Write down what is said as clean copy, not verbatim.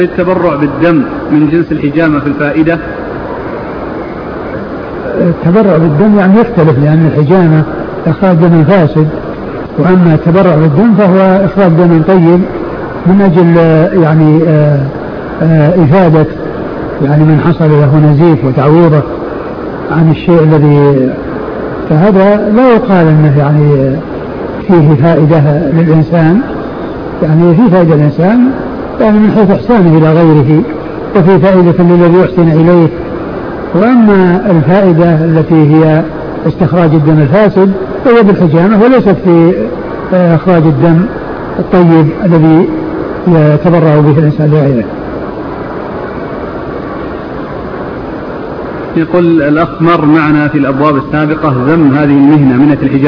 التبرع بالدم من جنس الحجامة في الفائدة؟ التبرع بالدم يعني يختلف، لأن الحجامة إخراج دم فاسد، وأما التبرع بالدم فهو إخراج دم طيب من أجل يعني إفادة يعني من حصل له نزيف وتعويضه عن الشيء الذي، فهذا لا يقال أنه يعني فيه فائدة للإنسان، يعني فيه فائدة للإنسان يعني من حيث إحسانه إلى غيره، وفي فائدة للذي يحسن إليه. وأما الفائدة التي هي استخراج الدم الفاسد فهي بالحجامة وليست في إخراج الدم الطيب الذي يتبرع به الإنسان لغيره. يقول الأخ: مر معنا في الأبواب السابقة ذم هذه المهنة، مهنة الحجامة.